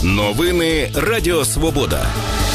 Новини Радіо Свобода.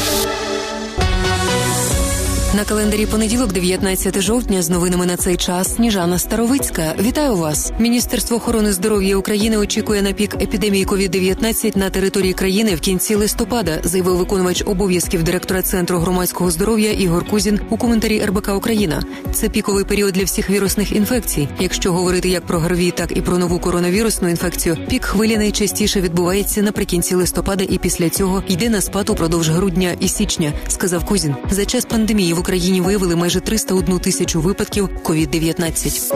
На календарі понеділок, 19 жовтня, з новинами на цей час Сніжана Старовицька. Вітаю вас. Міністерство охорони здоров'я України очікує на пік епідемії COVID-19 на території країни в кінці листопада, заявив виконувач обов'язків директора Центру громадського здоров'я Ігор Кузін у коментарі РБК «Україна». Це піковий період для всіх вірусних інфекцій. Якщо говорити як про ГРВІ, так і про нову коронавірусну інфекцію, пік хвилі найчастіше відбувається наприкінці листопада і після цього йде на спад упродовж грудня і січня, сказав Кузін. За час пандемії в Україні виявили майже 301 тисячу випадків COVID-19.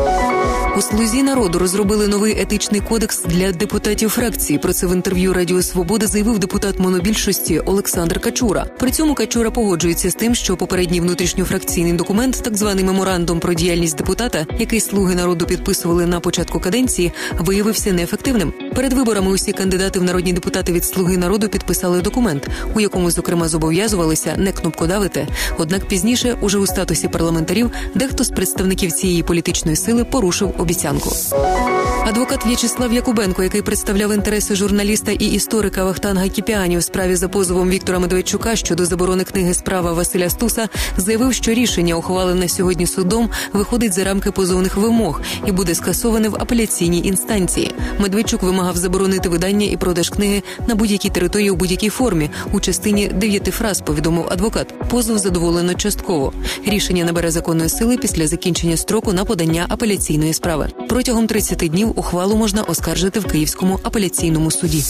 У «Слузі народу» розробили новий етичний кодекс для депутатів фракції. Про це в інтерв'ю Радіо Свобода заявив депутат монобільшості Олександр Качура. При цьому Качура погоджується з тим, що попередній внутрішньофракційний документ, так званий меморандум про діяльність депутата, який «Слуги народу» підписували на початку каденції, виявився неефективним. Перед виборами усі кандидати в народні депутати від «Слуги народу» підписали документ, у якому, зокрема, зобов'язувалися не кнопкодавити. Однак пізніше, уже у статусі парламентарів, дехто з представників цієї політичної сили порушив обіцянку. Адвокат В'ячеслав Якубенко, який представляв інтереси журналіста і історика Вахтанга Кіпіані у справі за позовом Віктора Медведчука щодо заборони книги «Справа» Василя Стуса, заявив, що рішення, ухвалене сьогодні судом, виходить за рамки позовних вимог і буде скасоване в апеляційній інстанції. Медведчук вимагав заборонити видання і продаж книги на будь-якій території у будь-якій формі, у частині 9 фраз, повідомив адвокат. Позов задоволено частково. Рішення набере законної сили після закінчення строку на подання апеляційної справи. Протягом 30 днів ухвалу можна оскаржити в Київському апеляційному суді.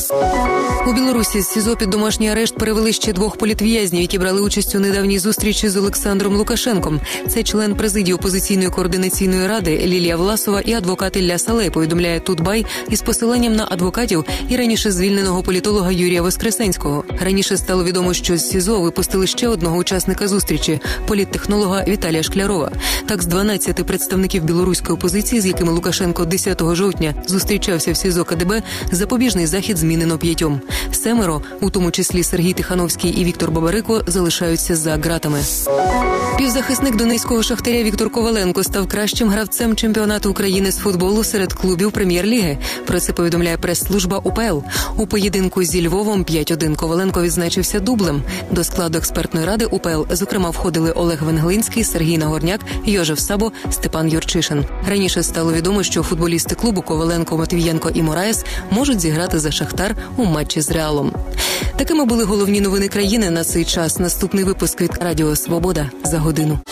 У Білорусі з СІЗО під домашній арешт перевели ще 2 політв'язнів, які брали участь у недавній зустрічі з Олександром Лукашенком. Це член президії опозиційної координаційної ради Лілія Власова і адвокат Ілля Салей, повідомляє Тутбай із посиланням на адвокатів і раніше звільненого політолога Юрія Воскресенського. Раніше стало відомо, що з СІЗО випустили ще одного учасника зустрічі – політтехнолога Віталія Шклярова. Так, з 12 представників білоруської опозиції, з якими Лукашенко 10 жовтня зустрічався в СІЗО КДБ, запобіжний захід змінено 5. 7, у тому числі Сергій Тихановський і Віктор Бабарико, залишаються за ґратами. Півзахисник донецького «Шахтаря» Віктор Коваленко став кращим гравцем чемпіонату України з футболу серед клубів Прем'єр-ліги. Про це повідомляє прес-служба УПЛ. У поєдинку зі Львовом 5-1 Коваленко відзначився дублем. До складу експертної ради УПЛ, зокрема, входили Олег Венглинський, Сергій Нагорняк, Йожеф Сабо, Степан Юрчишин. Раніше стало відомо, що футболісти клубу Коваленко, Матвієнко і Мораєс можуть зіграти за «Шахтар» у матчі з «Реалом». Такими були головні новини країни на цей час. Наступний випуск від Радіо Свобода за годину.